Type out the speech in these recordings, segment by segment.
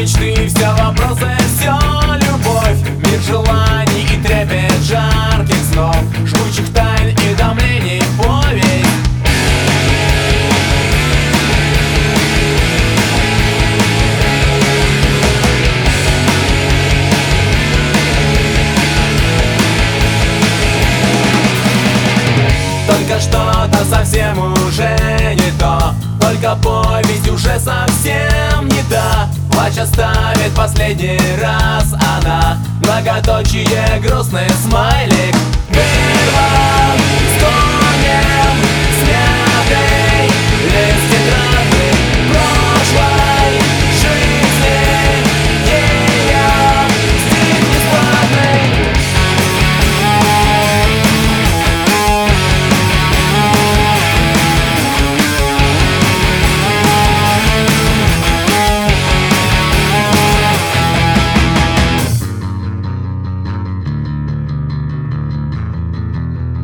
мечты, все вопросы, все любовь. Мир желаний и трепет жарких снов, жгучих тайн и томлений повесть. Только что-то совсем уже не то, только повесть уже совсем не та. Плач оставит последний раз она, многоточие, грустный смайлик. Вырван, стонем, смятый лист тетрадный прошлой жизни, ее стиль нескладный.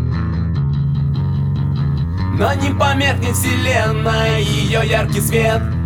Но не померкнет вселенная, ее яркий свет.